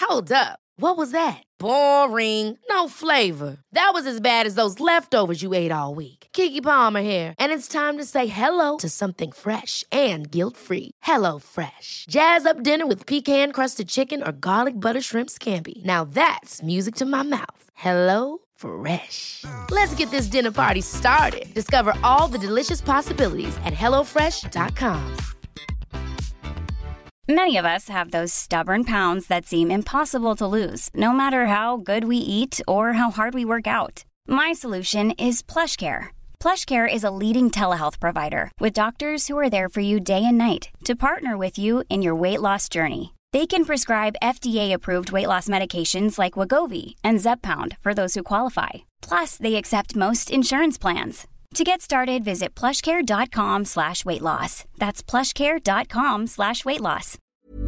Hold up. What was that? Boring. No flavor. That was as bad as those leftovers you ate all week. Keke Palmer here, and it's time to say hello to something fresh and guilt-free. Hello Fresh. Jazz up dinner with pecan-crusted chicken or garlic butter shrimp scampi. Now that's music to my mouth. Hello Fresh. Let's get this dinner party started. Discover all the delicious possibilities at hellofresh.com. Many of us have those stubborn pounds that seem impossible to lose, no matter how good we eat or how hard we work out. My solution is PlushCare. PlushCare is a leading telehealth provider with doctors who are there for you day and night to partner with you in your weight loss journey. They can prescribe FDA-approved weight loss medications like Wegovy and Zepbound for those who qualify. Plus, they accept most insurance plans. To get started, visit plushcare.com/weightloss. That's plushcare.com/weightloss.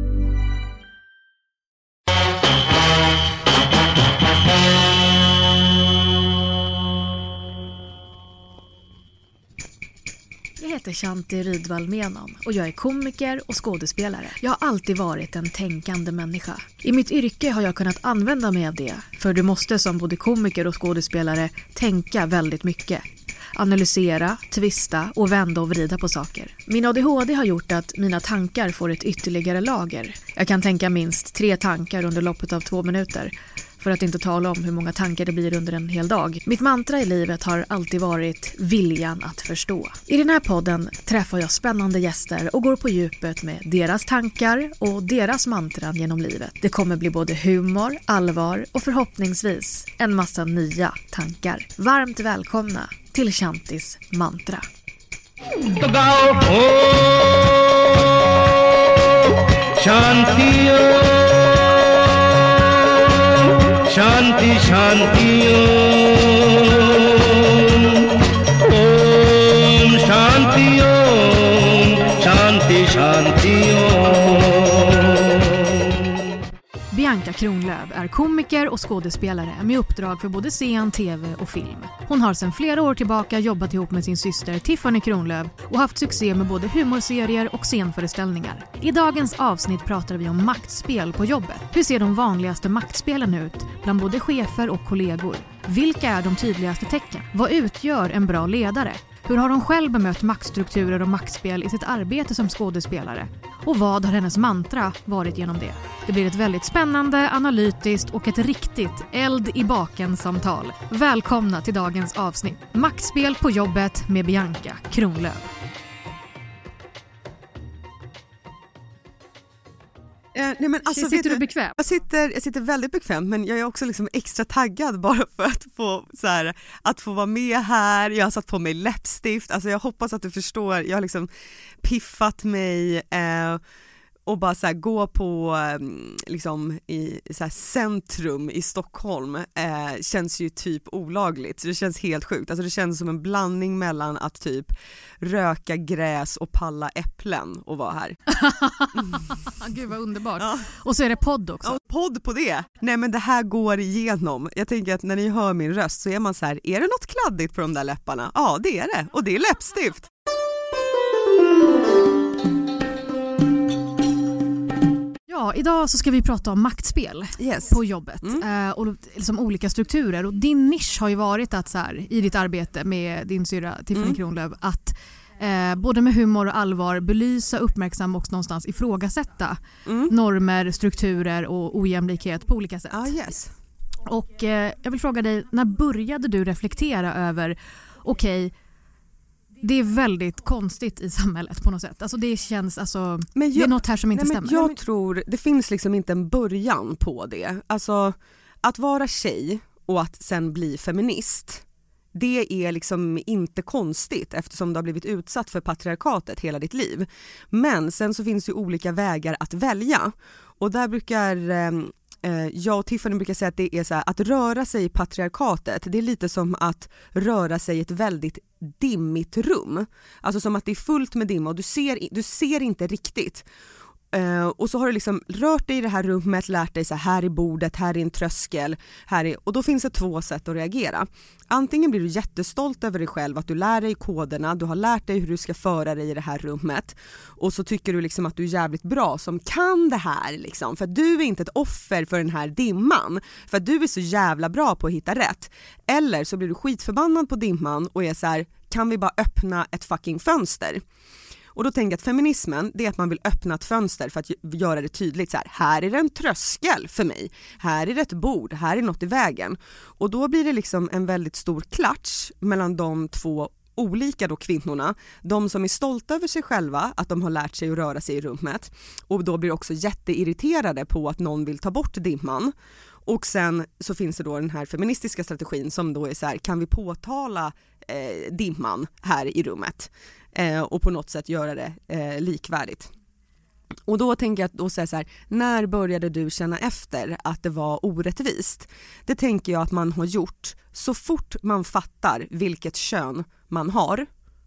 Jag heter Shanti Rydvall Menon och jag är komiker och skådespelare. Jag har alltid varit en tänkande människa. I mitt yrke har jag kunnat använda mig av det, för du måste som både komiker och skådespelare tänka väldigt mycket. Analysera, twista och vända och vrida på saker. Min ADHD har gjort att mina tankar får ett ytterligare lager. Jag kan tänka minst 3 tankar under loppet av 2 minuter. För att inte tala om hur många tankar det blir under en hel dag. Mitt mantra i livet har alltid varit viljan att förstå. I den här podden träffar jag spännande gäster och går på djupet med deras tankar och deras mantran genom livet. Det kommer bli både humor, allvar och förhoppningsvis en massa nya tankar. Varmt välkomna till Shantis mantra. Shanti Shanti Om Shanti Om Shanti Shanti Bianca Kronlöf är komiker och skådespelare med uppdrag för både scen, tv och film. Hon har sedan flera år tillbaka jobbat ihop med sin syster Tiffany Kronlöf och haft succé med både humorserier och scenföreställningar. I dagens avsnitt pratar vi om maktspel på jobbet. Hur ser de vanligaste maktspelen ut bland både chefer och kollegor? Vilka är de tydligaste tecken? Vad utgör en bra ledare? Hur har hon själv bemött maktstrukturer och maktspel i sitt arbete som skådespelare? Och vad har hennes mantra varit genom det? Det blir ett väldigt spännande, analytiskt och ett riktigt eld i baken-samtal. Välkomna till dagens avsnitt. Maktspel på jobbet med Bianca Kronlöf. Nej, men alltså, sitter du bekvämt? Jag sitter väldigt bekvämt, men jag är också liksom extra taggad bara för att få vara med här. Jag har satt på mig läppstift. Alltså jag hoppas att du förstår. Jag har liksom piffat mig och bara så här, gå på liksom i så här centrum i Stockholm känns ju typ olagligt. Så det känns helt sjukt. Alltså det känns som en blandning mellan att typ röka gräs och palla äpplen och vara här. Gud vad underbart. Ja. Och så är det podd också. Ja, podd på det. Nej men det här går igenom. Jag tänker att när ni hör min röst så är man så här, är det något kladdigt på de där läpparna? Ja det är det. Och det är läppstift. Ja, idag så ska vi prata om maktspel på jobbet och liksom olika strukturer. Och din nisch har ju varit att så här, i ditt arbete med din syra Tiffany Kronlöf att både med humor och allvar belysa, uppmärksamma och någonstans ifrågasätta normer, strukturer och ojämlikhet på olika sätt. Och jag vill fråga dig, när började du reflektera över det är väldigt konstigt i samhället på något sätt. Alltså det känns det är något här som inte stämmer. Jag tror det finns liksom inte en början på det. Alltså att vara tjej och att sen bli feminist, det är liksom inte konstigt eftersom du har blivit utsatt för patriarkatet hela ditt liv. Men sen så finns ju olika vägar att välja. Och där brukar jag och Tiffany brukar säga att det är så här, att röra sig i patriarkatet, det är lite som att röra sig i ett väldigt dimmigt rum. Alltså som att det är fullt med dimma och du ser inte riktigt. Och så har du liksom rört dig i det här rummet, lärt dig så här i bordet, här är en tröskel, och då finns det 2 sätt att reagera. Antingen blir du jättestolt över dig själv, att du lär dig koderna, du har lärt dig hur du ska föra dig i det här rummet, och så tycker du liksom att du är jävligt bra som kan det här liksom, för du är inte ett offer för den här dimman, för att du är så jävla bra på att hitta rätt. Eller så blir du skitförbannad på dimman och är så här: kan vi bara öppna ett fucking fönster? Och då tänker jag att feminismen, det är att man vill öppna ett fönster för att göra det tydligt så här är det en tröskel för mig, här är det ett bord, här är något i vägen. Och då blir det liksom en väldigt stor klatsch mellan de 2 olika då kvinnorna, de som är stolta över sig själva, att de har lärt sig att röra sig i rummet, och då blir också jätteirriterade på att någon vill ta bort dimman. Och sen så finns det då den här feministiska strategin som då är så här: kan vi påtala dimman här i rummet och på något sätt göra det likvärdigt. Och då tänker jag att då säga så här: när började du känna efter att det var orättvist? Det tänker jag att man har gjort så fort man fattar vilket kön man har,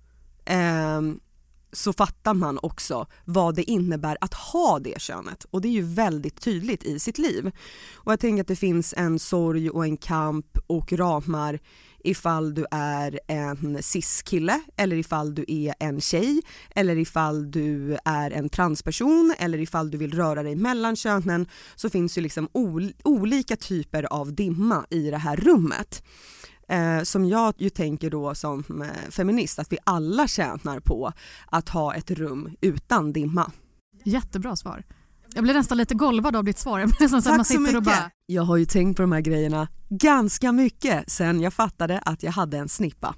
så fattar man också vad det innebär att ha det könet, och det är ju väldigt tydligt i sitt liv. Och jag tänker att det finns en sorg och en kamp och ramar ifall du är en cis-kille, eller ifall du är en tjej, eller ifall du är en transperson, eller ifall du vill röra dig mellan könen, så finns ju liksom olika typer av dimma i det här rummet. Som jag ju tänker då som feminist att vi alla tjänar på att ha ett rum utan dimma. Jättebra svar. Jag blev nästan lite golvad av ditt svar. Tack så mycket. Jag har ju tänkt på de här grejerna ganska mycket sen jag fattade att jag hade en snippa.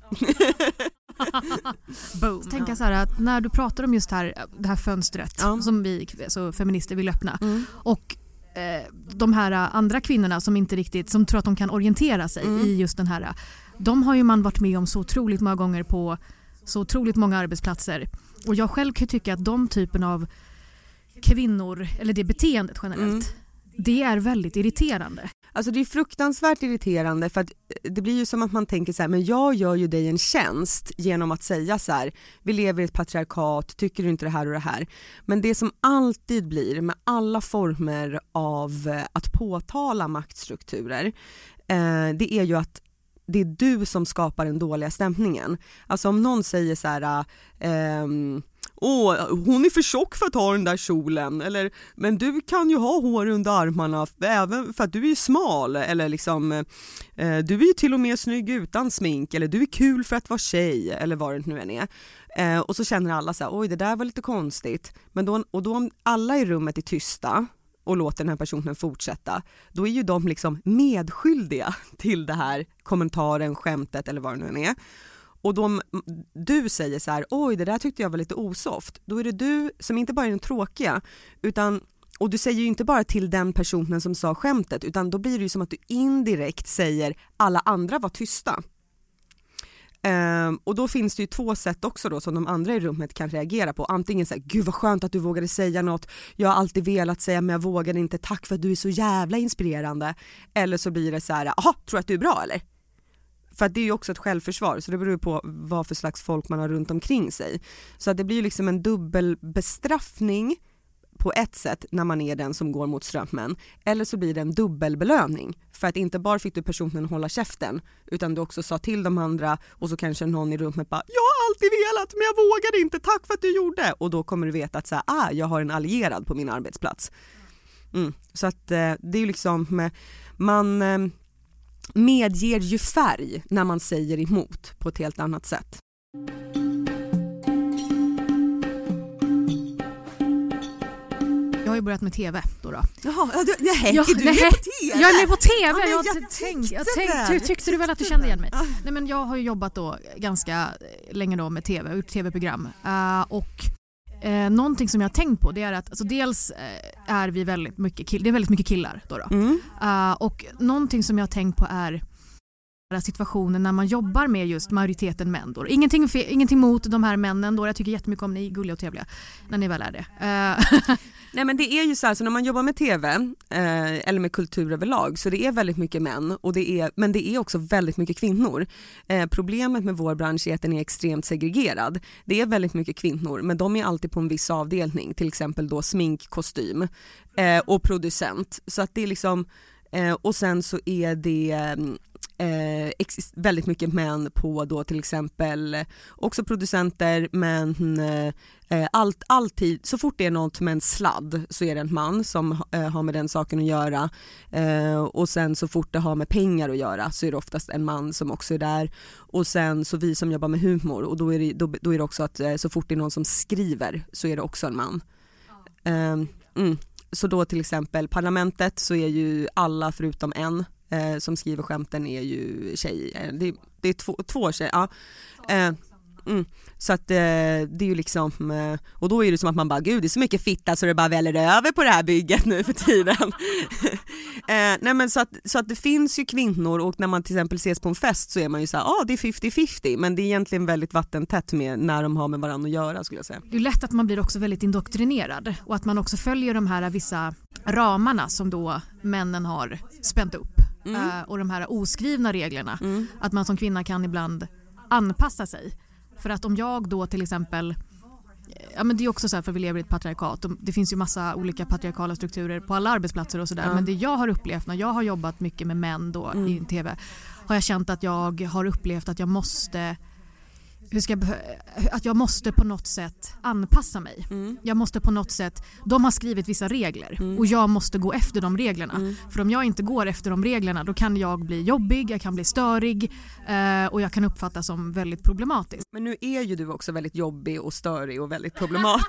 Tänka så här att när du pratar om just det här fönstret som vi så feminister vill öppna och de här andra kvinnorna som inte riktigt, som tror att de kan orientera sig i just den här, de har ju man varit med om så otroligt många gånger på så otroligt många arbetsplatser, och jag själv kan tycka att de typen av kvinnor, eller det beteendet generellt, det är väldigt irriterande. Alltså det är fruktansvärt irriterande, för att det blir ju som att man tänker så här: men jag gör ju dig en tjänst genom att säga så här: vi lever i ett patriarkat, tycker du inte det här och det här? Men det som alltid blir med alla former av att påtala maktstrukturer, det är ju att det är du som skapar den dåliga stämningen. Alltså om någon säger så här: hon är för tjock för att ha den där kjolen, eller men du kan ju ha hår under armarna även för att du är smal, eller liksom du är ju till och med snygg utan smink, eller du är kul för att vara tjej, eller vad det nu än är. Och så känner alla så här: oj, det där var lite konstigt. Men då om alla i rummet är tysta och låter den här personen fortsätta, då är ju de liksom medskyldiga till det här kommentaren, skämtet eller vad det nu än är. Och du säger så här: oj, det där tyckte jag var lite osoft. Då är det du som inte bara är den tråkiga, och du säger ju inte bara till den personen som sa skämtet, utan då blir det ju som att du indirekt säger alla andra var tysta. Och då finns det ju 2 sätt också då som de andra i rummet kan reagera på. Antingen så här: gud vad skönt att du vågade säga något, jag har alltid velat säga men jag vågade inte, tack för att du är så jävla inspirerande. Eller så blir det så här: aha, tror att du är bra eller? För att det är ju också ett självförsvar, så det beror på vad för slags folk man har runt omkring sig. Så att det blir liksom en dubbel bestraffning på ett sätt när man är den som går mot strömmen, eller så blir det en dubbelbelöning. För att inte bara fick du personen hålla käften, utan du också sa till de andra, och så kanske någon i rummet bara: jag har alltid velat men jag vågade inte, tack för att du gjorde. Och då kommer du veta att så här, jag har en allierad på min arbetsplats. Så att det är ju liksom, man medger ju färg när man säger emot på ett helt annat sätt. Jag har ju börjat med TV då. Jaha, är du med på TV? Jag är med på TV. Jag tyckte du väl att du kände igen mig? Nej, men jag har ju jobbat då ganska länge då med TV, gjort TV-program. Och någonting som jag har tänkt på, det är att alltså, dels är vi väldigt mycket killar då. Och någonting som jag har tänkt på är situationen när man jobbar med just majoriteten män då. Ingenting mot de här männen då. Jag tycker jättemycket om ni är gulliga och trevliga när ni väl är det. Nej, men det är ju så här, så när man jobbar med tv eller med kultur överlag, så det är väldigt mycket män men det är också väldigt mycket kvinnor. Problemet med vår bransch är att den är extremt segregerad. Det är väldigt mycket kvinnor, men de är alltid på en viss avdelning, till exempel då smink, kostym och producent. Så att det är liksom och sen så är det väldigt mycket män på då till exempel också producenter, men alltid så fort det är något med en sladd så är det en man som har med den saken att göra, och sen så fort det har med pengar att göra så är det oftast en man som också är där, och sen så vi som jobbar med humor, och då är det också att så fort det är någon som skriver så är det också en man. Så då till exempel Parlamentet så är ju alla förutom en som skriver skämten är ju tjej. Det är två tjejer. Ja. Så att det är ju liksom, och då är det som att man bara, gud det är så mycket fitta så det bara väller över på det här bygget nu för tiden. Nej, men så att det finns ju kvinnor, och när man till exempel ses på en fest så är man ju så här, det är 50-50, men det är egentligen väldigt vattentätt med när de har med varandra att göra, skulle jag säga. Det är lätt att man blir också väldigt indoktrinerad, och att man också följer de här vissa ramarna som då männen har spänt upp. Och de här oskrivna reglerna, att man som kvinna kan ibland anpassa sig. För att om jag då till exempel, men det är också så här, för vi lever i ett patriarkat, det finns ju massa olika patriarkala strukturer på alla arbetsplatser och sådär, men det jag har upplevt när jag har jobbat mycket med män då i tv, har jag känt att jag har upplevt att jag måste på något sätt anpassa mig. Jag måste på något sätt, de har skrivit vissa regler och jag måste gå efter de reglerna. För om jag inte går efter de reglerna, då kan jag bli jobbig, jag kan bli störig och jag kan uppfattas som väldigt problematisk. Men nu är ju du också väldigt jobbig och störig och väldigt problematisk.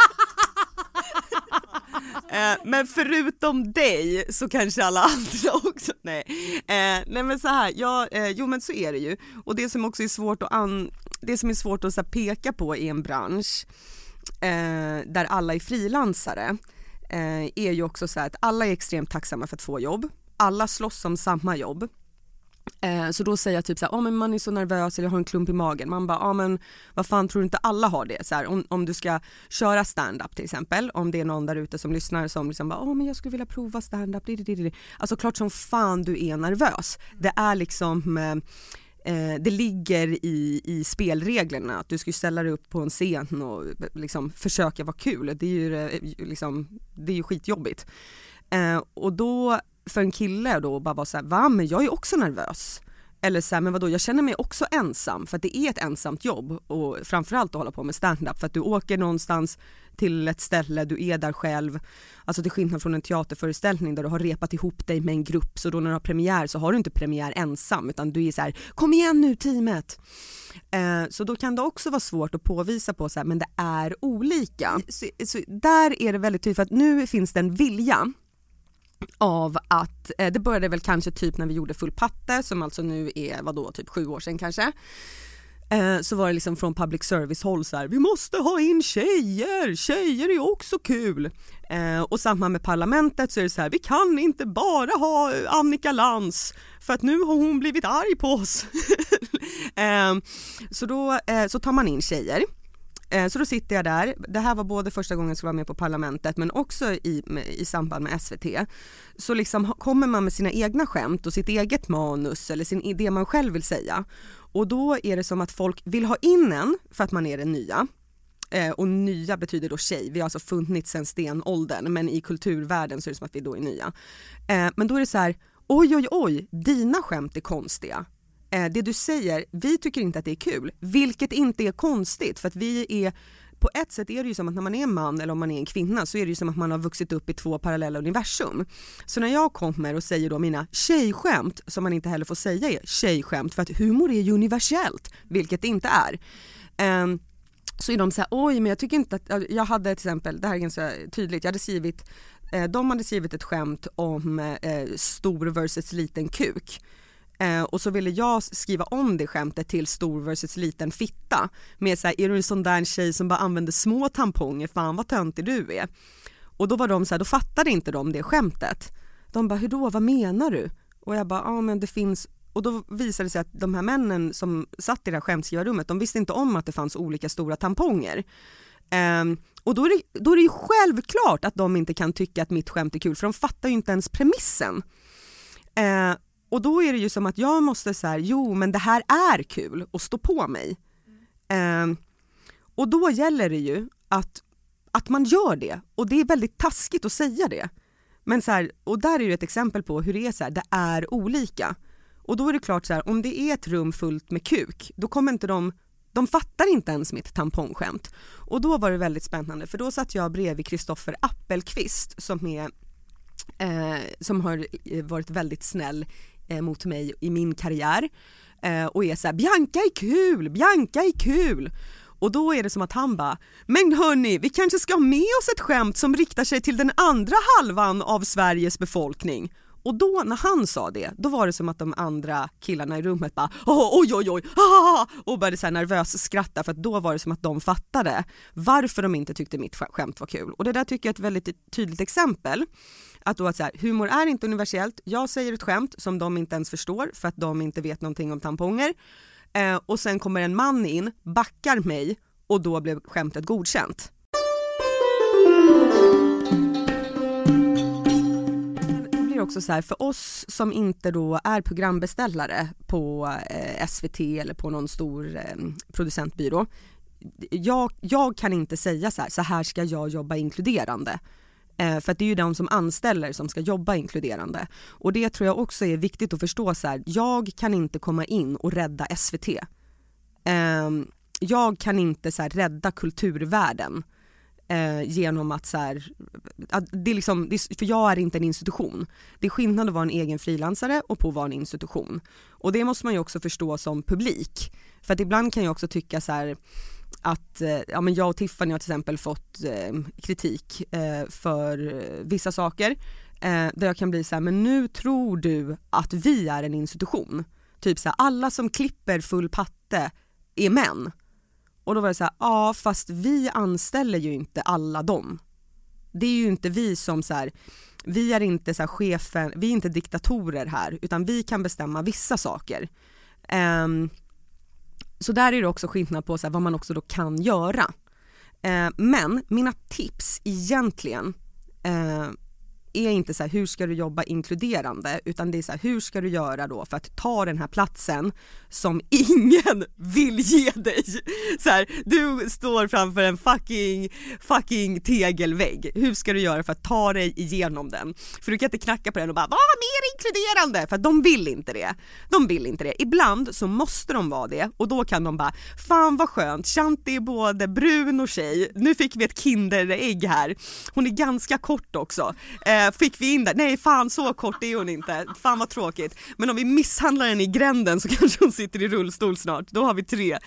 Men förutom dig så kanske alla andra också. Nej men så här, jo men så är det ju. Och det som också är svårt att så här, peka på i en bransch där alla är frilansare, är ju också så här att alla är extremt tacksamma för att få jobb. Alla slåss om samma jobb. Så då säger jag typ så här, men man är så nervös eller har en klump i magen. Man bara, men vad fan, tror du inte alla har det? Så här, om du ska köra stand-up till exempel, om det är någon där ute som lyssnar som liksom bara, men jag skulle vilja prova stand-up. Alltså klart som fan du är nervös. Det är liksom det ligger i spelreglerna att du ska ställa dig upp på en scen och liksom försöka vara kul. Det är ju skitjobbigt. Och då för en kille då bara vara så här, men jag är också nervös. Eller så här, men vadå, jag känner mig också ensam, för att det är ett ensamt jobb, och framförallt att hålla på med stand-up, för att du åker någonstans till ett ställe, du är där själv, alltså till skillnad från en teaterföreställning där du har repat ihop dig med en grupp, så då när du har premiär så har du inte premiär ensam, utan du är så här, kom igen nu teamet. Så då kan det också vara svårt att påvisa på så här, men det är olika. Så där är det väldigt tydligt, för att nu finns det en vilja av att, det började väl kanske typ när vi gjorde Full patte, som alltså nu är typ 7 år sedan kanske, så var det liksom från public service håll så här, vi måste ha in tjejer är också kul, och samma med Parlamentet så är det så här, vi kan inte bara ha Annika Lantz för att nu har hon blivit arg på oss. Så då så tar man in tjejer. Så då sitter jag där, det här var både första gången jag skulle vara med på Parlamentet, men också i samband med SVT. Så liksom kommer man med sina egna skämt och sitt eget manus eller sin idé man själv vill säga. Och då är det som att folk vill ha in en för att man är den nya. Och nya betyder då tjej, vi har alltså funnits sedan stenåldern, men i kulturvärlden så är det som att vi då är nya. Men då är det så här, oj, dina skämt är konstiga. Det du säger, vi tycker inte att det är kul, vilket inte är konstigt, för att vi är, på ett sätt är det ju som att när man är en man eller om man är en kvinna, så är det ju som att man har vuxit upp i 2 parallella universum. Så när jag kommer och säger då mina tjejskämt, som man inte heller får säga är tjejskämt, för att humor är ju universellt, vilket det inte är, så är de så här, oj, men jag tycker inte att, jag hade till exempel, det här är ganska tydligt, de hade skrivit ett skämt om stor versus liten kuk. Och så ville jag skriva om det skämtet till stor versus liten fitta, med så här, är du en sån där tjej som bara använder små tamponger, fan vad töntig du är. Och då var de så här, då fattade inte de det skämtet. De bara, hur då, vad menar du? Och jag bara, men det finns. Och då visade det sig att de här männen som satt i det här skämtskrivarrummet, de visste inte om att det fanns olika stora tamponger. Och då är det ju självklart att de inte kan tycka att mitt skämt är kul, för de fattar ju inte ens premissen. Och då är det ju som att jag måste säga, jo men det här är kul och stå på mig. Och då gäller det ju att man gör det, och det är väldigt taskigt att säga det. Men så här, och där är ju ett exempel på hur det är så här, det är olika. Och då är det klart så här, om det är ett rum fullt med kuk, då kommer inte de fattar inte ens mitt tampongskämt. Och då var det väldigt spännande, för då satt jag bredvid Kristoffer Appelqvist som har varit väldigt snäll mot mig i min karriär, och är så här, Bianca är kul. Och då är det som att han bara, men hörni, vi kanske ska ha med oss ett skämt som riktar sig till den andra halvan av Sveriges befolkning. Och då när han sa det, då var det som att de andra killarna i rummet bara oj, och började så här nervöst skratta, för att då var det som att de fattade varför de inte tyckte mitt skämt var kul. Och det där tycker jag är ett väldigt tydligt exempel. Att då att så här, humor är inte universellt. Jag säger ett skämt som de inte ens förstår för att de inte vet någonting om tamponger. Och sen kommer en man in, backar mig, och då blev skämtet godkänt. Också så här, för oss som inte då är programbeställare på SVT eller på någon stor producentbyrå, jag kan inte säga så här ska jag jobba inkluderande, för att det är ju de som anställer som ska jobba inkluderande, och det tror jag också är viktigt att förstå. Så här, jag kan inte komma in och rädda SVT, jag kan inte så här rädda kulturvärlden genom att så här, att det är liksom, för jag är inte en institution. Det är skillnad att vara en egen frilansare och på att vara en institution. Och det måste man ju också förstå som publik. För att ibland kan jag också tycka så här att ja, men jag och Tiffany har till exempel fått kritik för vissa saker där jag kan bli så här, men nu tror du att vi är en institution. Typ så här, alla som klipper full patte är män. Och då var det så här, ja fast vi anställer ju inte alla dem. Det är ju inte vi som så här, vi är inte så här chefen, vi är inte diktatorer här, utan vi kan bestämma vissa saker. Så där är det också skillnad på så här, vad man också då kan göra. Men mina tips egentligen är inte så här, hur ska du jobba inkluderande, utan det är så här, hur ska du göra då för att ta den här platsen som ingen vill ge dig. Så här, du står framför en fucking tegelvägg. Hur ska du göra för att ta dig igenom den? För du kan inte knacka på den och bara, var mer inkluderande, för att de vill inte det. De vill inte det. Ibland så måste de vara det, och då kan de bara, fan vad skönt, Shanti är både brun och tjej. Nu fick vi ett kinderägg här. Hon är ganska kort också. Fick vi in där? Nej fan, så kort är hon inte. Fan vad tråkigt. Men om vi misshandlar henne i gränden så kanske hon sitter i rullstol snart. Då har vi 3.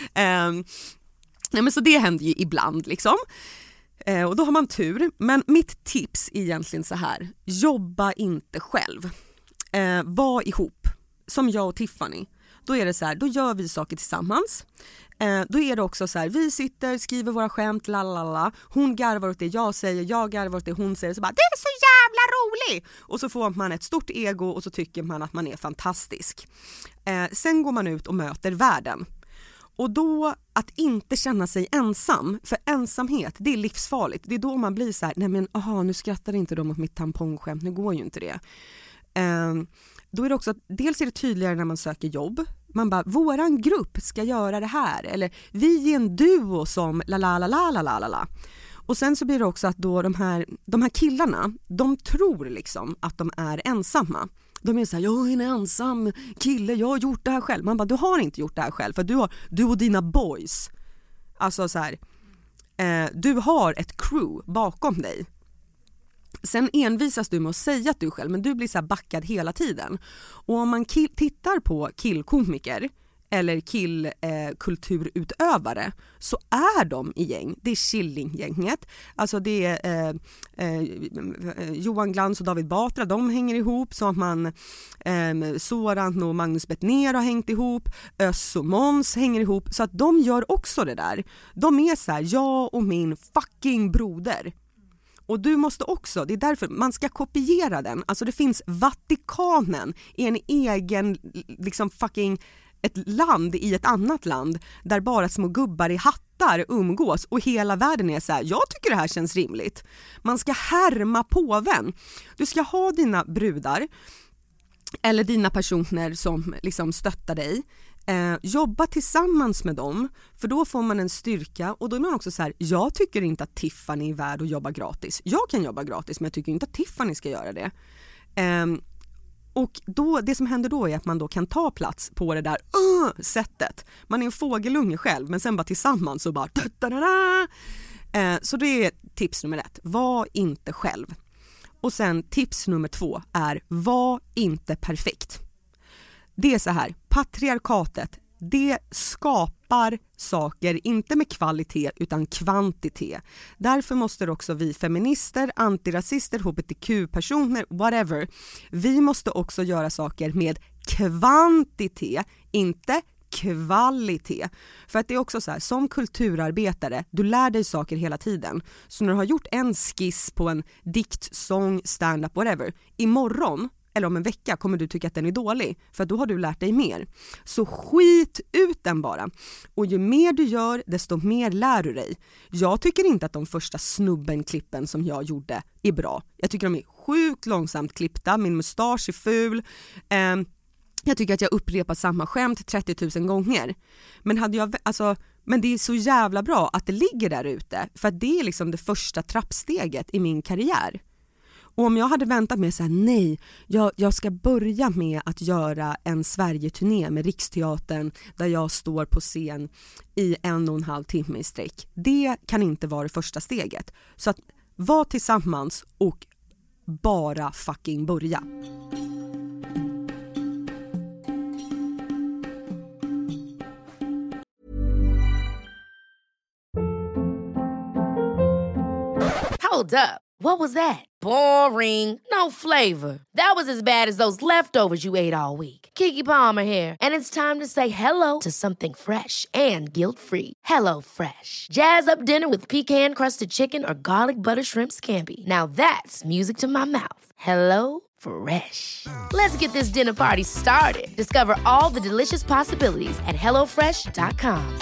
Nej, men så det händer ju ibland liksom. Och då har man tur. Men mitt tips är egentligen så här: jobba inte själv. Var ihop. Som jag och Tiffany. Då är det så här, då gör vi saker tillsammans. Då är det också så här, vi sitter, skriver våra skämt, lalala. Hon garvar åt det jag säger, jag garvar åt det hon säger. Så bara, det är så jävla rolig! Och så får man ett stort ego och så tycker man att man är fantastisk. Sen går man ut och möter världen. Och då att inte känna sig ensam, för ensamhet, det är livsfarligt. Det är då man blir så här, nej men nu skrattar inte de åt mitt tampongskämt, nu går ju inte det. Då är det också, dels är det tydligare när man söker jobb. Man bara, våran grupp ska göra det här. Eller vi är en duo som la. Och sen så blir det också att då de här killarna, de tror liksom att de är ensamma. De är så här, jag är en ensam kille, jag har gjort det här själv. Man bara, du har inte gjort det här själv, för du och dina boys. Alltså så här, du har ett crew bakom dig. Sen envisas du med att säga att du själv, men du blir så här backad hela tiden. Och om man tittar på killkomiker eller killkulturutövare så är de i gäng. Det är Killinggänget. Alltså det är Johan Glans och David Batra, de hänger ihop så att man Soran och Magnus Bettner har hängt ihop. Öss och Måns hänger ihop, så att de gör också det där. De är så här, jag och min fucking broder. Och du måste också, det är därför man ska kopiera den. Alltså det finns Vatikanen i en egen liksom fucking ett land i ett annat land där bara små gubbar i hatt hatar umgås och hela världen är så här: jag tycker det här känns rimligt. Man ska härma påven. Du ska ha dina brudar eller dina personer som liksom stöttar dig. Jobba tillsammans med dem, för då får man en styrka, och då är man också så här: jag tycker inte att Tiffany är värd att jobba gratis. Jag kan jobba gratis, men jag tycker inte att Tiffany ska göra det. Och då, det som händer då är att man då kan ta plats på det där sättet. Man är en fågelunge själv, men sen bara tillsammans så bara så det är tips nummer 1. Var inte själv. Och sen tips nummer 2 är: var inte perfekt. Det är så här, patriarkatet, det skapar saker, inte med kvalitet utan kvantitet. Därför måste också vi feminister, antirasister, hbtq-personer, whatever, vi måste också göra saker med kvantitet, inte kvalitet. För att det är också så här, som kulturarbetare, du lär dig saker hela tiden. Så när du har gjort en skiss på en dikt, sång, stand-up, whatever, imorgon eller om en vecka kommer du tycka att den är dålig, för att då har du lärt dig mer. Så skit ut den bara. Och ju mer du gör, desto mer lär du dig. Jag tycker inte att de första snubben-klippen som jag gjorde är bra. Jag tycker de är sjukt långsamt klippta, min mustasch är ful. Jag tycker att jag upprepar samma skämt 30 000 gånger. Men det är så jävla bra att det ligger där ute, för att det är liksom det första trappsteget i min karriär. Och om jag hade väntat med så här: nej, jag ska börja med att göra en Sverige-turné med Riksteatern där jag står på scen i 1,5 timme i sträck. Det kan inte vara det första steget. Så att var tillsammans och bara fucking börja. Hold up. What was that? Boring. No flavor. That was as bad as those leftovers you ate all week. Keke Palmer here, and it's time to say hello to something fresh and guilt-free. Hello Fresh. Jazz up dinner with pecan-crusted chicken or garlic butter shrimp scampi. Now that's music to my mouth. Hello Fresh. Let's get this dinner party started. Discover all the delicious possibilities at hellofresh.com.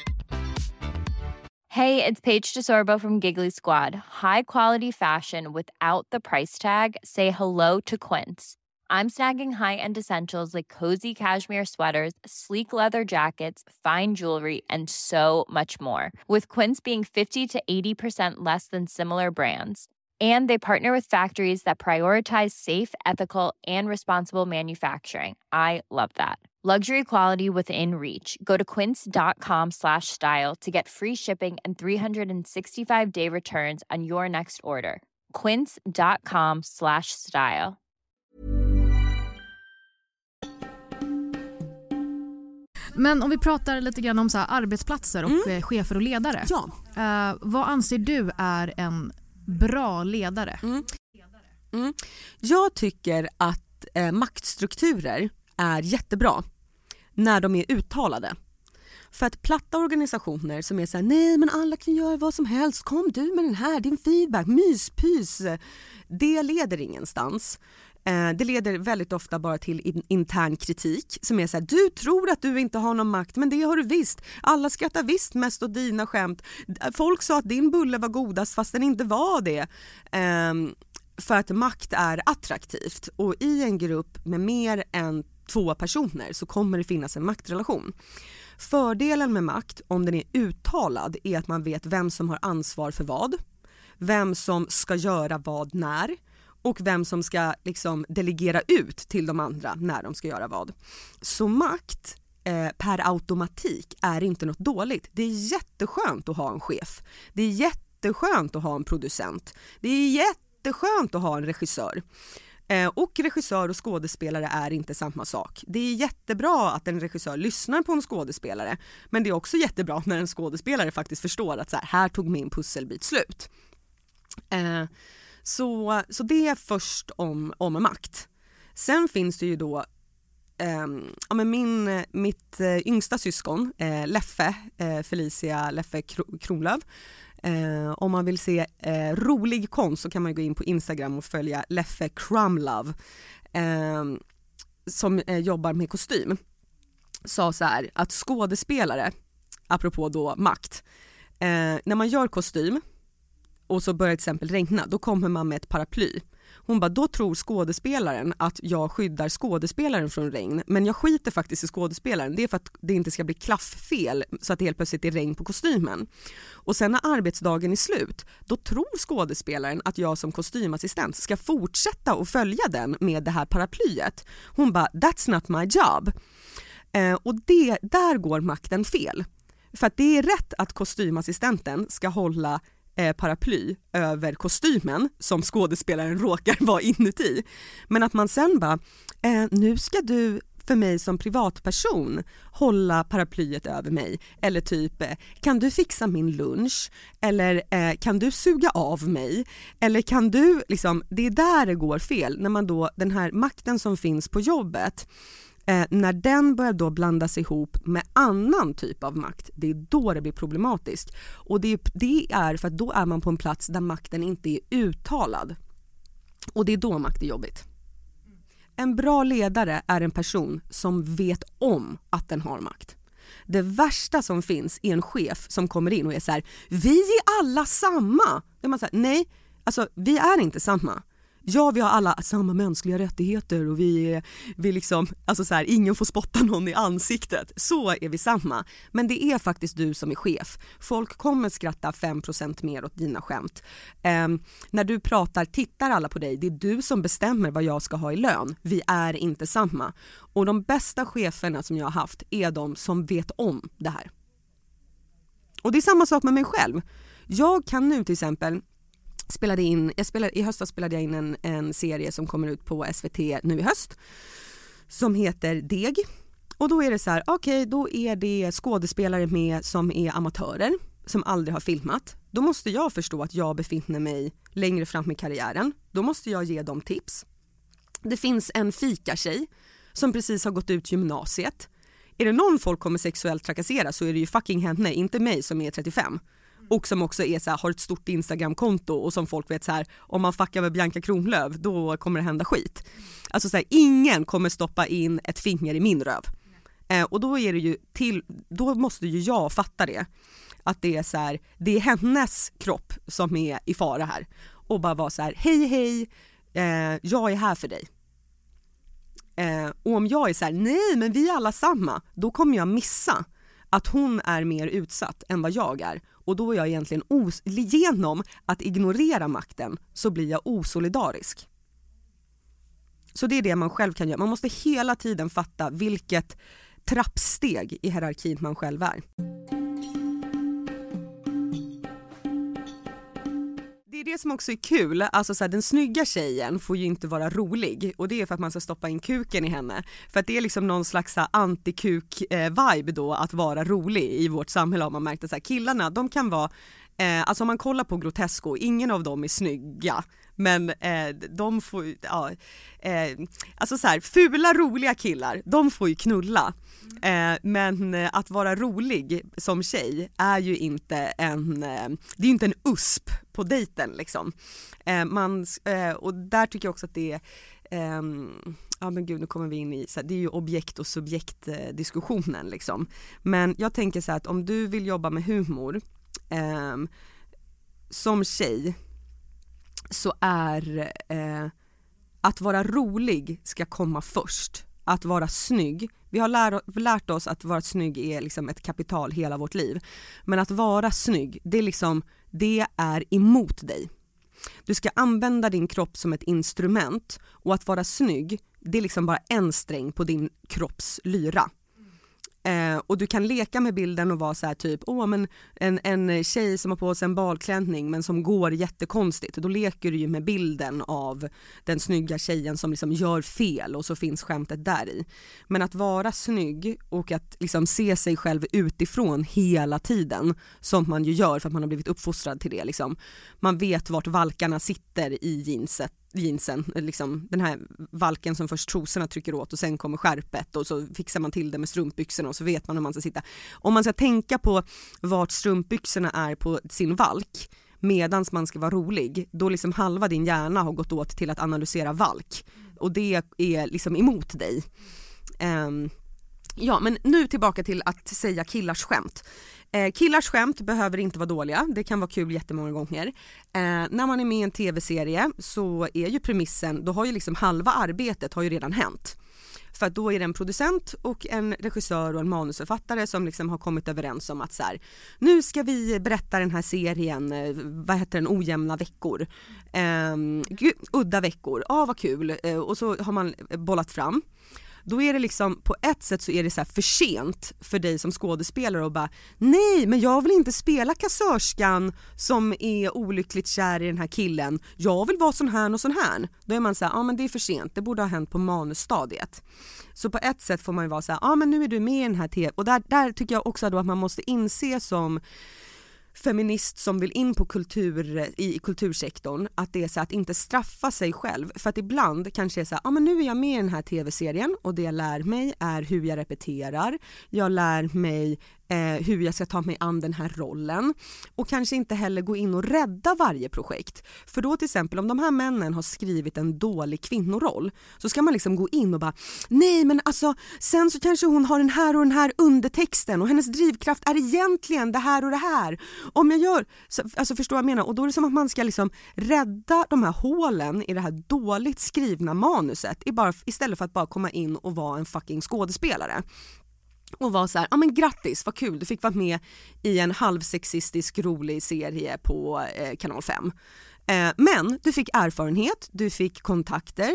Hey, it's Paige DeSorbo from Giggly Squad. High quality fashion without the price tag. Say hello to Quince. I'm snagging high-end essentials like cozy cashmere sweaters, sleek leather jackets, fine jewelry, and so much more. With Quince being 50 to 80% less than similar brands. And they partner with factories that prioritize safe, ethical, and responsible manufacturing. I love that. Luxury quality within reach. Go to quince.com/style to get free shipping and 365-day returns on your next order. Quince.com/style. Men om vi pratar lite grann om så här arbetsplatser och chefer och ledare. Ja. Vad anser du är en bra ledare? Jag tycker att maktstrukturer är jättebra när de är uttalade. För att platta organisationer som är så här: nej men alla kan göra vad som helst, kom du med den här, din feedback, myspys, det leder ingenstans. Det leder väldigt ofta bara till intern kritik som är så här: du tror att du inte har någon makt, men det har du visst. Alla skrattar visst mest åt dina skämt. Folk sa att din bulle var godast fast den inte var det. För att makt är attraktivt, och i en grupp med mer än 2 personer så kommer det finnas en maktrelation. Fördelen med makt, om den är uttalad, är att man vet vem som har ansvar för vad, vem som ska göra vad när, och vem som ska liksom delegera ut till de andra när de ska göra vad. Så makt per automatik är inte något dåligt. Det är jätteskönt att ha en chef. Det är jätteskönt att ha en producent. Det är jätteskönt att ha en regissör. Och regissör och skådespelare är inte samma sak. Det är jättebra att en regissör lyssnar på en skådespelare, men det är också jättebra när en skådespelare faktiskt förstår att så här tog min pusselbit slut. Så det är först om makt. Sen finns det ju då mitt yngsta syskon Leffe, Felicia Leffe Kronlöf. Om man vill se rolig konst så kan man gå in på Instagram och följa Leffe Crumlove som jobbar med kostym. Sa så här att skådespelare, apropå då makt. När man gör kostym och så börjar till exempel regna, då kommer man med ett paraply. Hon bara, då tror skådespelaren att jag skyddar skådespelaren från regn, men jag skiter faktiskt i skådespelaren. Det är för att det inte ska bli klafffel så att det helt plötsligt är regn på kostymen. Och sen när arbetsdagen är slut, då tror skådespelaren att jag som kostymassistent ska fortsätta att följa den med det här paraplyet. Hon bara, that's not my job. Och där går makten fel. För att det är rätt att kostymassistenten ska hålla paraply över kostymen som skådespelaren råkar vara inuti. Men att man sen bara, nu ska du för mig som privatperson hålla paraplyet över mig. Eller typ, kan du fixa min lunch? Eller kan du suga av mig? Eller kan du, liksom, det är där det går fel. När man då, den här makten som finns på jobbet, när den börjar då blandas ihop med annan typ av makt, det är då det blir problematiskt. Och det är för att då är man på en plats där makten inte är uttalad. Och det är då makt är jobbigt. En bra ledare är en person som vet om att den har makt. Det värsta som finns är en chef som kommer in och är så här: vi är alla samma. Det är man så här, nej, alltså vi är inte samma. Ja, vi har alla samma mänskliga rättigheter och vi liksom, alltså så här, ingen får spotta någon i ansiktet. Så är vi samma. Men det är faktiskt du som är chef. Folk kommer skratta 5% mer åt dina skämt. När du pratar tittar alla på dig. Det är du som bestämmer vad jag ska ha i lön. Vi är inte samma. Och de bästa cheferna som jag har haft är de som vet om det här. Och det är samma sak med mig själv. Jag kan nu till exempel i höstas spelade jag in en serie som kommer ut på SVT nu i höst som heter Deg. Och då är det så här, okej, då är det skådespelare med som är amatörer som aldrig har filmat. Då måste jag förstå att jag befinner mig längre fram i karriären. Då måste jag ge dem tips. Det finns en fikatjej som precis har gått ut gymnasiet. Är det någon folk kommer sexuellt trakassera så är det ju fucking henne, inte mig som är 35. Och som också är så här, har ett stort Instagram-konto och som folk vet så här, om man fuckar med Bianca Kronlöf då kommer det hända skit. Alltså så här, ingen kommer stoppa in ett finger i min röv. Och då är det ju då måste ju jag fatta det. Att det är så här, det är hennes kropp som är i fara här. Och bara vara så här, hej, jag är här för dig. Och om jag är så här, nej men vi är alla samma, då kommer jag missa att hon är mer utsatt än vad jag är. Och då är jag egentligen genom att ignorera makten så blir jag osolidarisk. Så det är det man själv kan göra. Man måste hela tiden fatta vilket trappsteg i hierarkin man själv är. Det är det som också är kul, alltså så här, den snygga tjejen får ju inte vara rolig och det är för att man ska stoppa in kuken i henne. För att det är liksom någon slags anti-kuk-vibe då att vara rolig i vårt samhälle. Har man märkt att så här, killarna, de kan vara, alltså om man kollar på Grotesco, ingen av dem är snygga. Men de får alltså så här, fula roliga killar, de får ju knulla. Men att vara rolig som tjej är ju inte det är ju inte en USP på dejten liksom. Och där tycker jag också att det är ja men gud, nu kommer vi in i så här, det är ju objekt och subjekt diskussionen liksom. Men jag tänker så här att om du vill jobba med humor som tjej så är att vara rolig ska komma först. Att vara snygg. Vi har lärt oss att vara snygg är liksom ett kapital hela vårt liv. Men att vara snygg, det är liksom, det är emot dig. Du ska använda din kropp som ett instrument och att vara snygg, det är liksom bara en sträng på din kropps lyra. Och du kan leka med bilden och vara så här typ, men en tjej som har på sig en balklänning men som går jättekonstigt, då leker du ju med bilden av den snygga tjejen som liksom gör fel och så finns skämtet där i. Men att vara snygg och att liksom se sig själv utifrån hela tiden, som man ju gör för att man har blivit uppfostrad till det liksom. Man vet vart valkarna sitter i jeansen, liksom den här valken som först trosorna trycker åt och sen kommer skärpet och så fixar man till det med strumpbyxorna och så vet man hur man ska sitta. Om man ska tänka på vart strumpbyxorna är på sin valk medans man ska vara rolig, då liksom halva din hjärna har gått åt till att analysera valk och det är liksom emot dig. Ja, men nu tillbaka till att säga killars skämt. Killars skämt behöver inte vara dåliga, det kan vara kul jättemånga gånger. När man är med i en tv-serie så är ju premissen, då har ju liksom halva arbetet har ju redan hänt. För att då är det en producent och en regissör och en manusförfattare som liksom har kommit överens om att så här, nu ska vi berätta den här serien, vad heter den, ojämna veckor. Udda veckor, vad kul. Och så har man bollat fram. Då är det liksom, på ett sätt så är det så här för sent för dig som skådespelare och bara, nej men jag vill inte spela kassörskan som är olyckligt kär i den här killen, jag vill vara sån här och sån här. Då är man så här, ja men det är för sent, det borde ha hänt på manusstadiet. Så på ett sätt får man ju vara så här, ja men nu är du med i den här tv. Och där tycker jag också då att man måste inse som feminist som vill in på i kultursektorn att det är så att inte straffa sig själv, för att ibland kanske det är så här, men nu är jag med i den här tv-serien och det jag lär mig är hur jag repeterar, jag lär mig hur jag ska ta mig an den här rollen och kanske inte heller gå in och rädda varje projekt. För då till exempel om de här männen har skrivit en dålig kvinnoroll så ska man liksom gå in och bara, nej men alltså sen så kanske hon har den här och den här undertexten och hennes drivkraft är egentligen det här och det här. Om jag gör, alltså förstår jag menar, och då är det som att man ska liksom rädda de här hålen i det här dåligt skrivna manuset istället för att bara komma in och vara en fucking skådespelare. Och var så här, ja men grattis, vad kul, du fick vara med i en halvsexistisk rolig serie på kanal 5. Men du fick erfarenhet, du fick kontakter,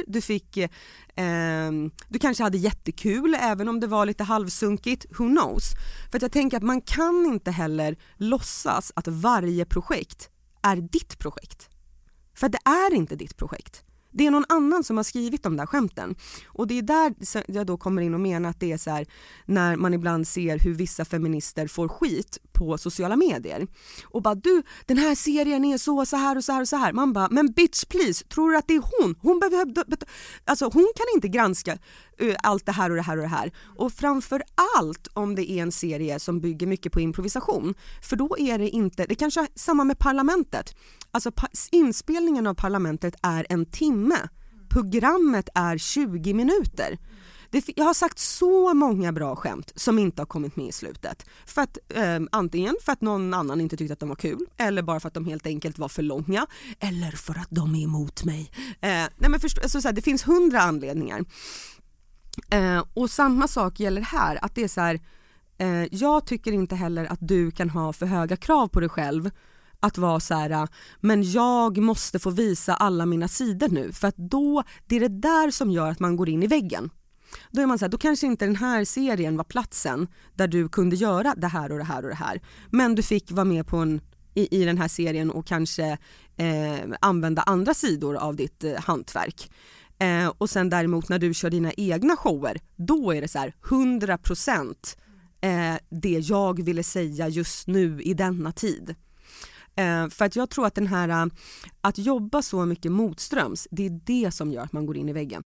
du kanske hade jättekul även om det var lite halvsunkigt, who knows. För att jag tänker att man kan inte heller låtsas att varje projekt är ditt projekt. För det är inte ditt projekt. Det är någon annan som har skrivit de där skämten. Och det är där jag då kommer in och menar att det är så här, när man ibland ser hur vissa feminister får skit på sociala medier. Och bara, du, den här serien är så här och så här och så här. Man bara, men bitch please, tror du att det är hon? Hon behöver, alltså hon kan inte granska allt det här och det här och det här. Och framför allt om det är en serie som bygger mycket på improvisation. För då är det inte, det kanske är samma med Parlamentet. Alltså inspelningen av Parlamentet är 1 timme. Programmet är 20 minuter. Jag har sagt så många bra skämt som inte har kommit med i slutet. För att, antingen för att någon annan inte tyckte att de var kul, eller bara för att de helt enkelt var för långa, eller för att de är emot mig. Nej men alltså, så här, det finns 100 anledningar. Och samma sak gäller här, att det är så här, jag tycker inte heller att du kan ha för höga krav på dig själv. Att vara så här, men jag måste få visa alla mina sidor nu, för att då, det är det där som gör att man går in i väggen. Då är man så här, då kanske inte den här serien var platsen där du kunde göra det här och det här och det här. Men du fick vara med på i den här serien och kanske använda andra sidor av ditt hantverk. Och sen däremot när du kör dina egna shower, då är det så här 100% det jag ville säga just nu i denna tid. För att jag tror att den här, att jobba så mycket motströms, det är det som gör att man går in i väggen.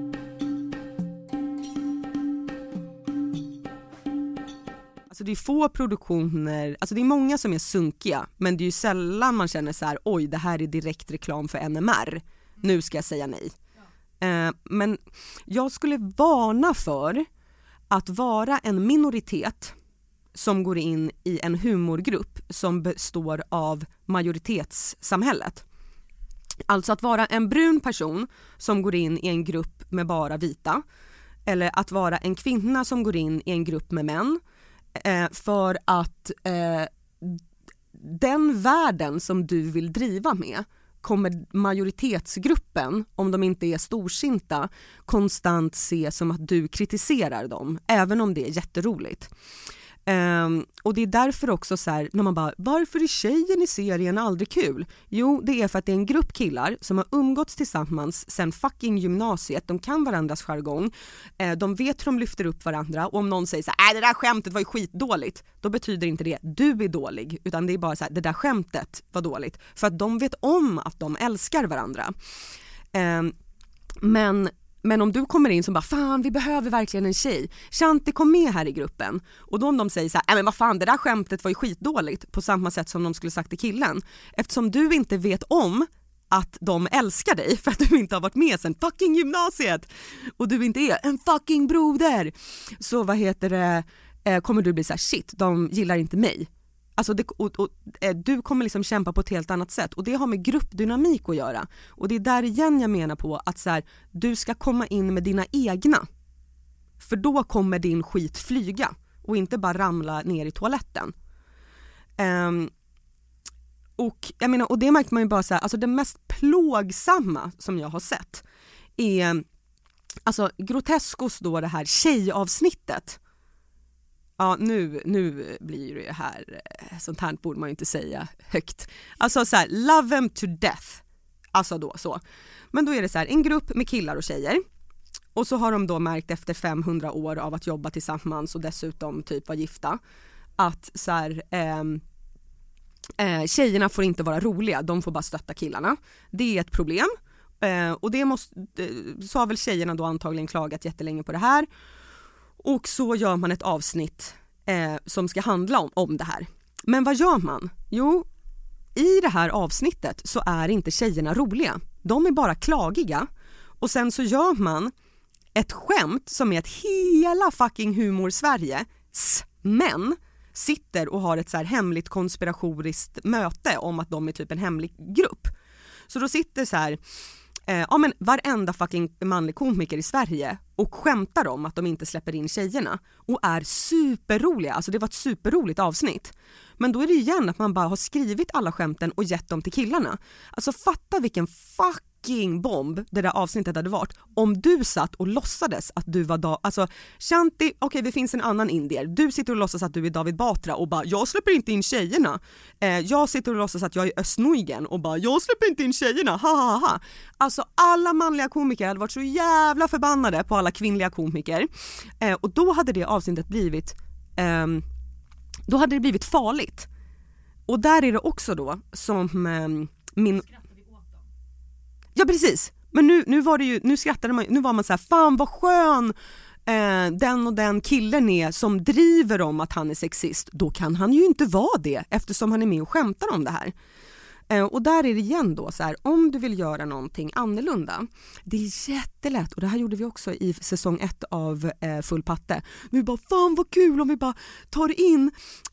Alltså det är få produktioner, alltså det är många som är sunkiga, men det är ju sällan man känner så här, oj det här är direkt reklam för NMR, nu ska jag säga nej. Men jag skulle varna för att vara en minoritet som går in i en humorgrupp som består av majoritetssamhället. Alltså att vara en brun person som går in i en grupp med bara vita, eller att vara en kvinna som går in i en grupp med män, för att den världen som du vill driva med kommer majoritetsgruppen, om de inte är storsinta, konstant se som att du kritiserar dem, även om det är jätteroligt. Och det är därför också så här, när man bara, varför är tjejen i serien aldrig kul? Jo, det är för att det är en grupp killar som har umgåtts tillsammans sen fucking gymnasiet. De kan varandras jargong, de vet hur de lyfter upp varandra, och om någon säger så här, det där skämtet var ju skitdåligt, då betyder inte det du är dålig, utan det är bara så här, det där skämtet var dåligt, för att de vet om att de älskar varandra. Men om du kommer in som bara, fan vi behöver verkligen en tjej, Shanti kom med här i gruppen, och då om de säger så här, men vad fan det där skämtet var ju skitdåligt, på samma sätt som de skulle sagt till killen, eftersom du inte vet om att de älskar dig för att du inte har varit med sen fucking gymnasiet och du inte är en fucking broder, så kommer du bli så här: shit, de gillar inte mig. Alltså du kommer liksom kämpa på ett helt annat sätt, och det har med gruppdynamik att göra. Och det är där igen jag menar på att så här, du ska komma in med dina egna, för då kommer din skit flyga och inte bara ramla ner i toaletten. Och jag menar, och det märker man ju bara så här, alltså det mest plågsamma som jag har sett är alltså Groteskos då, det här tjejavsnittet. Ja, nu blir det här, sånt här borde man ju inte säga högt. Alltså så här, love them to death. Alltså då så. Men då är det så här, en grupp med killar och tjejer. Och så har de då märkt efter 500 år av att jobba tillsammans och dessutom typ vara gifta, att så här, tjejerna får inte vara roliga, de får bara stötta killarna. Det är ett problem. Och så har väl tjejerna då antagligen klagat jättelänge på det här. Och så gör man ett avsnitt som ska handla om det här. Men vad gör man? Jo, i det här avsnittet så är inte tjejerna roliga. De är bara klagiga. Och sen så gör man ett skämt som är ett hela fucking humor-Sverige. Men sitter och har ett så här hemligt konspiratoriskt möte om att de är typ en hemlig grupp. Så då sitter så här, men varenda fucking manlig komiker i Sverige och skämtar om att de inte släpper in tjejerna och är superroliga. Alltså det var ett superroligt avsnitt. Men då är det igen att man bara har skrivit alla skämten och gett dem till killarna. Alltså fatta vilken fucking bomb det där avsnittet hade varit om du satt och låtsades att du var alltså Shanti, okej, det finns en annan indier. Du sitter och låtsas att du är David Batra och bara, jag släpper inte in tjejerna. Jag sitter och låtsas att jag är Östnojgen och bara, jag släpper inte in tjejerna, ha ha ha. Alltså alla manliga komiker hade varit så jävla förbannade på alla kvinnliga komiker. Och då hade det avsnittet blivit farligt. Och där är det också då som min... Ja precis, men nu var det ju, nu skrattade man, nu var man så här, fan vad skön den och den killen är som driver om att han är sexist. Då kan han ju inte vara det eftersom han är med och skämtar om det här. Och där är det igen då så här, om du vill göra någonting annorlunda, det är jättelätt, och det här gjorde vi också i säsong 1 av Full patte. Vi bara, fan vad kul om vi bara tar in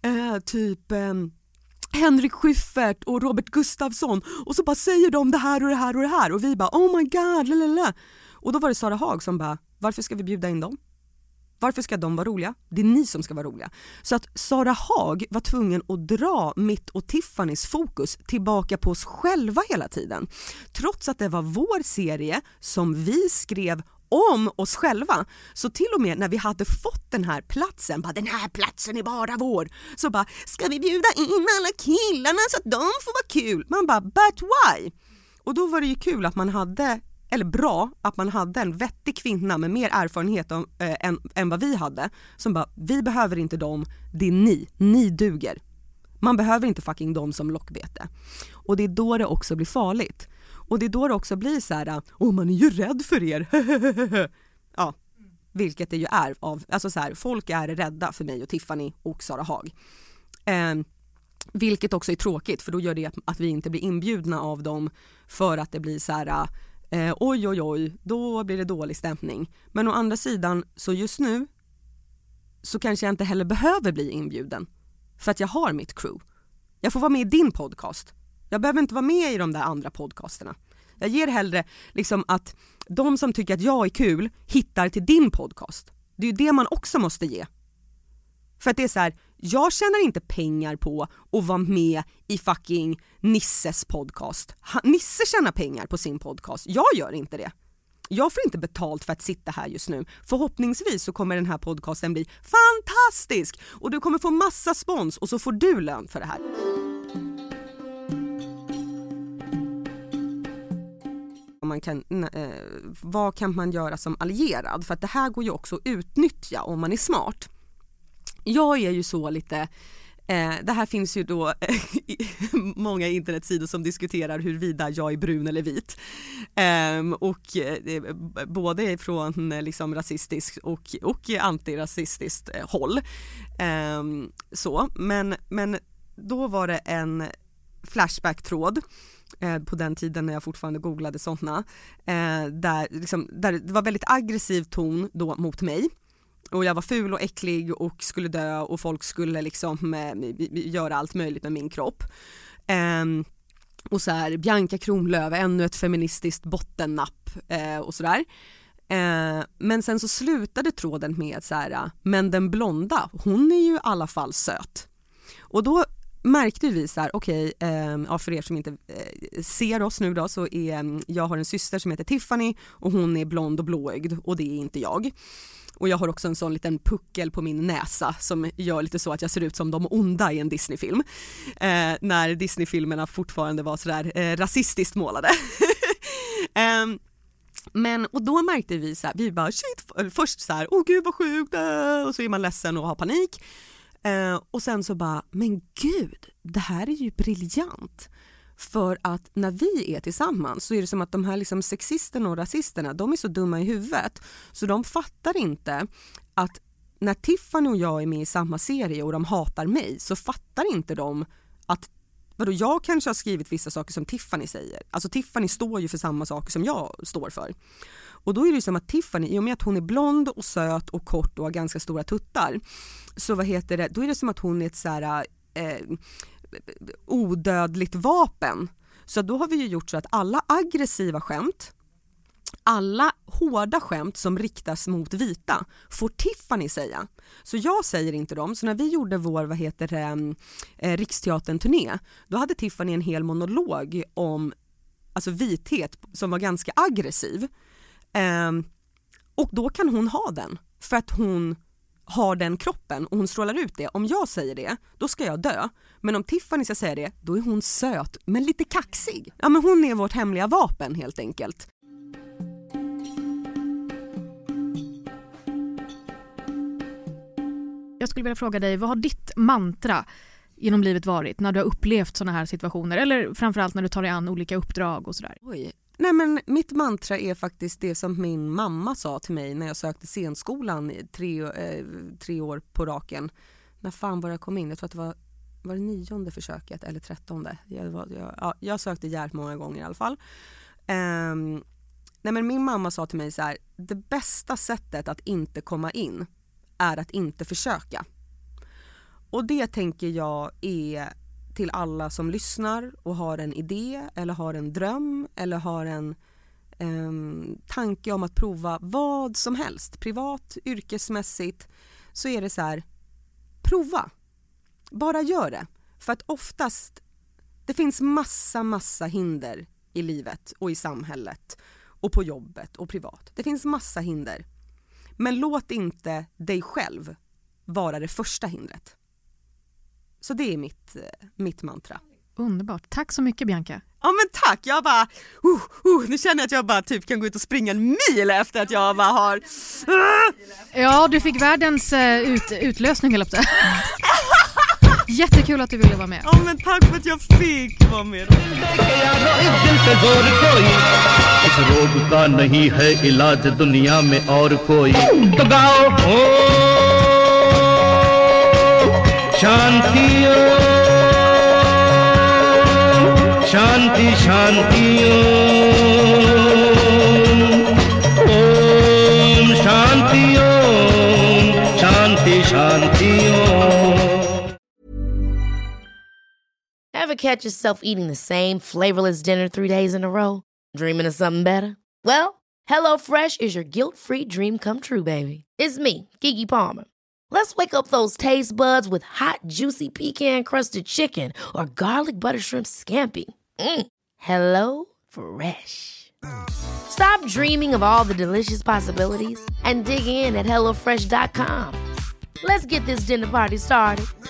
Henrik Schyffert och Robert Gustafsson och så bara säger de det här och det här och det här, och vi bara, oh my god, lalala. Och då var det Sara Haag som bara, varför ska vi bjuda in dem? Varför ska de vara roliga? Det är ni som ska vara roliga. Så att Sara Haag var tvungen att dra mitt och Tiffany's fokus tillbaka på oss själva hela tiden. Trots att det var vår serie som vi skrev om oss själva. Så till och med när vi hade fått den här platsen, bara, den här platsen är bara vår, så bara, ska vi bjuda in alla killarna så att de får vara kul? Man bara, but why? Och då var det ju kul att man hade, eller bra att man hade en vettig kvinna med mer erfarenhet än vad vi hade, som bara, vi behöver inte dem, det är ni duger. Man behöver inte fucking dem som lockbete. Och det är då det också blir farligt. Och det är då det också blir så här, man är ju rädd för er. Ja, vilket det ju är av, alltså så här, folk är rädda för mig och Tiffany och Sara Haag. Vilket också är tråkigt, för då gör det att vi inte blir inbjudna av dem, för att det blir så här, oj, då blir det dålig stämning. Men å andra sidan, så just nu så kanske jag inte heller behöver bli inbjuden, för att jag har mitt crew. Jag får vara med i din podcast. Jag behöver inte vara med i de där andra podcasterna. Jag ger hellre liksom att de som tycker att jag är kul hittar till din podcast. Det är ju det man också måste ge. För att det är så här, jag tjänar inte pengar på att vara med i fucking Nisses podcast. Nisse tjänar pengar på sin podcast. Jag gör inte det. Jag får inte betalt för att sitta här just nu. Förhoppningsvis så kommer den här podcasten bli fantastisk. Och du kommer få massa spons, och så får du lön för det här. Vad kan man göra som allierad? För att det här går ju också att utnyttja om man är smart. Jag är ju så lite, det här finns ju då många internetsidor som diskuterar huruvida jag är brun eller vit. Och både från liksom rasistiskt och antirasistiskt håll. Så, men då var det en Flashback-tråd på den tiden när jag fortfarande googlade sådana, där det var väldigt aggressiv ton då mot mig. Och jag var ful och äcklig och skulle dö och folk skulle liksom göra allt möjligt med min kropp. Och så här, Bianca Kronlöf, ännu ett feministiskt bottennapp och sådär. Men sen så slutade tråden med så här, men den blonda, hon är ju i alla fall söt. Och då märkte vi så här, okej, för er som inte ser oss nu då, så jag har en syster som heter Tiffany och hon är blond och blåögd och det är inte jag. Och jag har också en sån liten puckel på min näsa som gör lite så att jag ser ut som de onda i en Disney-film. När Disney-filmerna fortfarande var sådär rasistiskt målade. Och då märkte vi så här, vi bara shit, först så här, åh gud vad sjukt, och så är man ledsen och har panik. Och sen så bara, men gud, det här är ju briljant. För att när vi är tillsammans så är det som att de här liksom sexisterna och rasisterna, de är så dumma i huvudet så de fattar inte att när Tiffany och jag är med i samma serie och de hatar mig, så fattar inte de att jag kanske har skrivit vissa saker som Tiffany säger. Alltså Tiffany står ju för samma saker som jag står för. Och då är det ju som att Tiffany, i och med att hon är blond och söt och kort och har ganska stora tuttar, så då är det som att hon är ett så här odödligt vapen. Så då har vi ju gjort så att alla aggressiva skämt, alla hårda skämt som riktas mot vita får Tiffany säga. Så jag säger inte dem. Så när vi gjorde vår Riksteatern-turné, då hade Tiffany en hel monolog om alltså vithet som var ganska aggressiv. Och då kan hon ha den för att hon har den kroppen och hon strålar ut det. Om jag säger det, då ska jag dö. Men om Tiffany ska säga det, då är hon söt men lite kaxig. Ja, men hon är vårt hemliga vapen helt enkelt. Jag skulle vilja fråga dig, vad har ditt mantra genom livet varit när du har upplevt såna här situationer? Eller framförallt när du tar dig an olika uppdrag och sådär? Oj. Nej, men mitt mantra är faktiskt det som min mamma sa till mig när jag sökte scenskolan 3 år på raken. När fan var jag kom in? Jag tror att det var det 9:e försöket eller 13:e. Jag sökte jävligt många gånger i alla fall. Nej, men min mamma sa till mig så här: det bästa sättet att inte komma in är att inte försöka. Och det tänker jag är till alla som lyssnar och har en idé eller har en dröm eller har en tanke om att prova vad som helst, privat, yrkesmässigt, så är det så här: prova. Bara gör det. För att oftast, det finns massa hinder i livet och i samhället och på jobbet och privat. Det finns massa hinder. Men låt inte dig själv vara det första hindret. Så det är mitt mantra. Underbart. Tack så mycket, Bianca. Ja, men tack. Jag bara nu känner jag att jag bara typ kan gå ut och springa en mil efter att jag bara har Ja, du fick världens utlösning hela tiden. Jättekul att du ville vara med. Ja, men tack för att jag fick vara med. रोग का नहीं है इलाज दुनिया में और कोई तो गाओ ओ शांति शांति शांति ओम शांति शांति शांति Ever catch yourself eating the same flavorless dinner 3 days in a row? Dreaming of something better? Well, HelloFresh is your guilt-free dream come true, baby. It's me, Keke Palmer. Let's wake up those taste buds with hot, juicy pecan-crusted chicken or garlic butter shrimp scampi. Hello Fresh. Stop dreaming of all the delicious possibilities and dig in at HelloFresh.com. Let's get this dinner party started.